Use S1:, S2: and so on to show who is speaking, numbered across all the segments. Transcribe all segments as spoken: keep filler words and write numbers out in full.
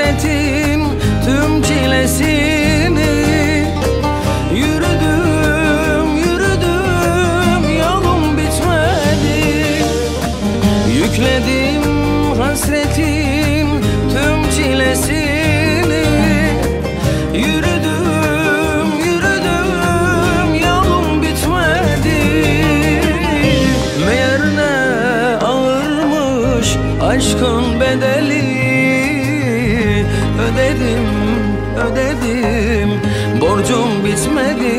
S1: hasretin tüm çilesini. Yürüdüm, yürüdüm, yolum bitmedi. Yükledim hasretin tüm çilesini. Yürüdüm, yürüdüm, yolum bitmedi. Meğer ne ağırmış aşkın bedeli. Ödedim, ödedim, borcum bitmedi.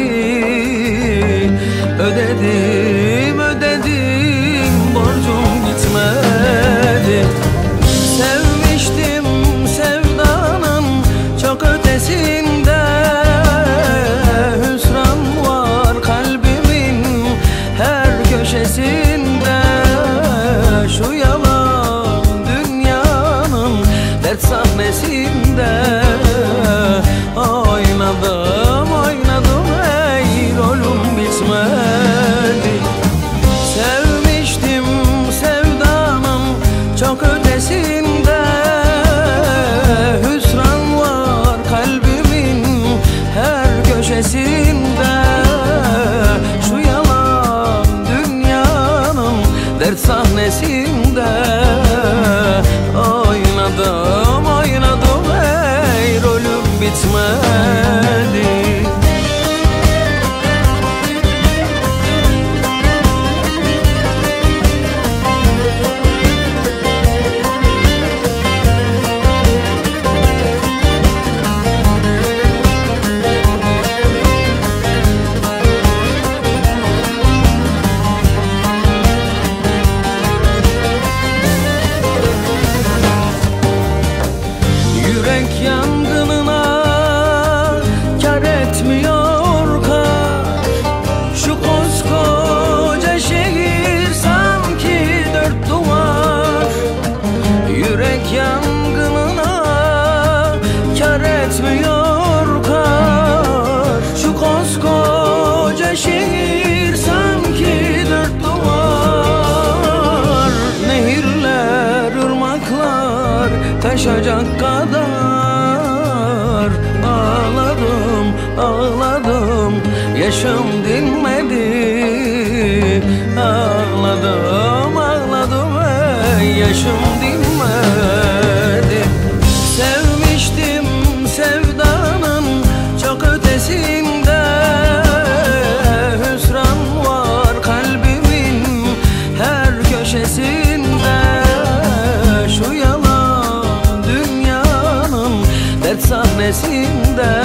S1: Ödedim, ödedim, borcum bitmedi. Sevmiştim sevdanın çok ötesinde. Hüsran var kalbimin her köşesinde. Şu yalan dünyanın dert sahnesinde. Oynadım, oynadım, ey rolüm bitmedi. Sevmiştim sevdanın çok ötesinde. Hüsran var kalbimin her köşesinde. Şu yalan dünyanın dert sahnesinde. Oynadım, oynadım, ey rolüm bitmedi. Yürek yangınına kar etmiyor kar. Şu koskoca şehir sanki dört duvar. Yürek yangınına kar etmiyor kar. Şu koskoca şehir sanki dört duvar. Nehirler, ırmaklar taşacak kadar. Ağladım, ağladım, yaşım dinmedi. Ağladım, ağladım, ey yaşım dinmedi. Sevmiştim sevdanın çok ötesinde. Hüsran var kalbimin her köşesinde. Şu yalan dünyanın dert sahnesinde.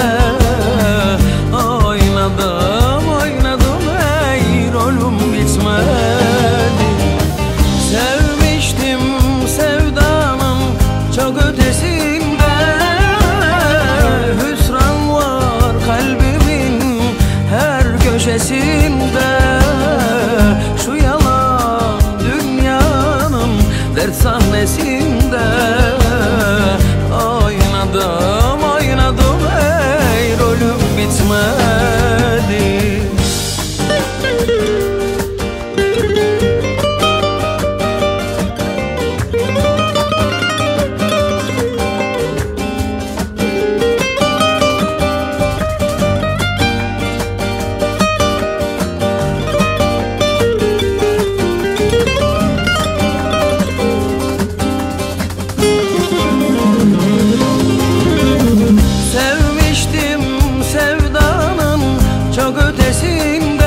S1: Oynadım, oynadım, ey rolüm bitmedi. Sevmiştim sevdanın çok ötesinde. Hüsran var kalbimin her köşesinde. Şu yalan dünyanın dert sahnesinde. Oynadım, oynadım, ey rolüm bitmedi. Sevmiştim sevdanın çok ötesinde.